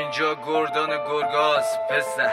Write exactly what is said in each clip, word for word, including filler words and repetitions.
اینجا گردان گرگاز پسر.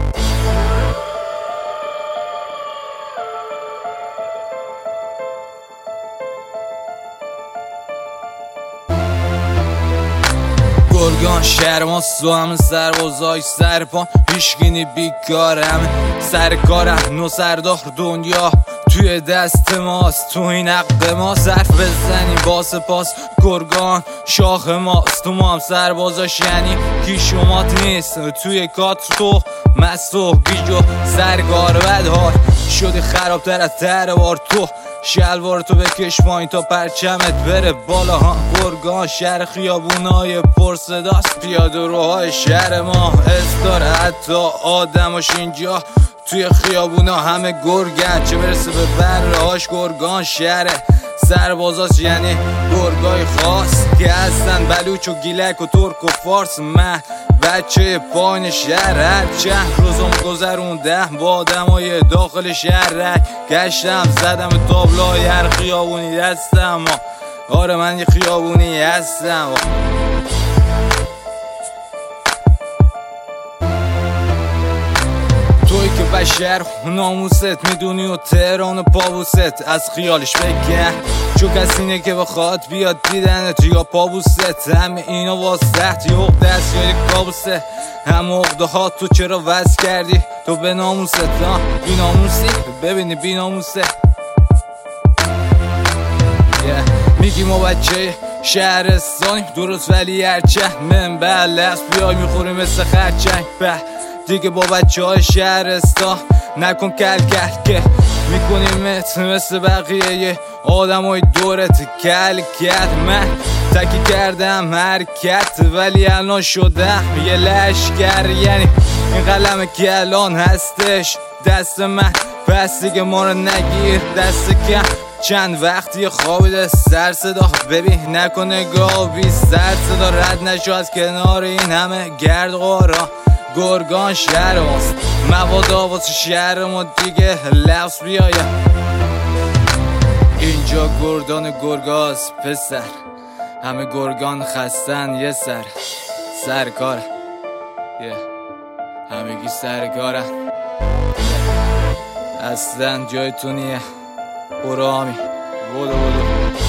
گرگان شهر ما سو همه سربازای سرپان هیشگینی بیکار همه سر کارم نو سردار دنیا توی دست ماست، تو این عقد ما صرف بزنی با سپاس. گرگان شاخ ماست، تو ما هم سربازاش یعنی کی شمات نیست. توی کات تو مست و گیج و سرگار بدهار شدی خرابتر از تروار. تو شلوار تو بکش پایین تا پرچمت بره بالا. ها گرگان شهر خیابونای پرصداست، پیاده روهای شهر ما استاره حتی آدماش اینجا توی خیابونا همه گرگن، چه برسه به برهاش. گرگان شهره سربازاست یعنی گرگای خاص که هستن بلوچ و گیلک و ترک و فارس. من بچه پایین شهر هر چند روزم گذروندم با آدمای داخل شهر گشتم زدم تابلوهای هر خیابونی دستم. آره من یه خیابونی هستم. توی که بشر ناموست میدونی و تهران و پابوست از خیالش بکن، چو کسی اینه که بخواد بیاد دیدنت یا پابوست. همه اینا واسط یه عقده است یا یک کابوسه. همه عقده ها تو چرا وز کردی تو به ناموست؟ ها بی ناموسی ببینی بی ناموسه. yeah. میگی ما بچه شهرستانیم درست ولی هرچند من بله است بیای میخوریم مثل خرچنگ. به دیگه با بچه های شهرستان نکن کل کل که میکنیم مثل بقیه آدم های دورت کل کل. من تکی کردم حرکت ولی الان شدم یه لشکر، یعنی این قلمه که الان هستش دست من، پس دیگه ما رو نگیر دست کم. چند وقتی خوابیده سر صدا ببین نکنه گاوی سر صدا رد نشو از کنار این همه گرد غارا. گرگان شهر ماست موادا واسه شهر ما دیگه لفظ بیاید. اینجا گردان گرگاز پسر، همه گرگان خستن یه سر سرکار yeah. همگی سرکارن اصلا جایتونیه برو آمی بودو بودو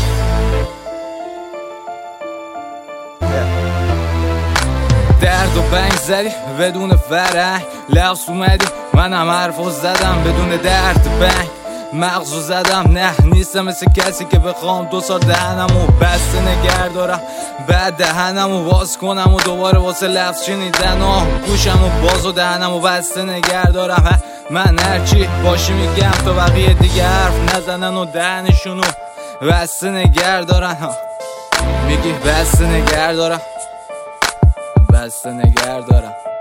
درد و بنگ زدی بدون فرنگ لفظ اومدی منم حرفو زدم بدون درد بنگ مغزو زدم. نه نیستم مثل کسی که بخوام دو سال دهنمو بسته نگر دارم بعد دهنمو باز کنم و دوباره واسه لفظ شنیدن آه گوشمو باز و دهنمو بسته نگر دارم. من هرچی باشی میگم تا بقیه دیگه حرف نزنن و دهنشونو بسته نگر دارن. میگی بسته نگر دارم بسته نگر دارم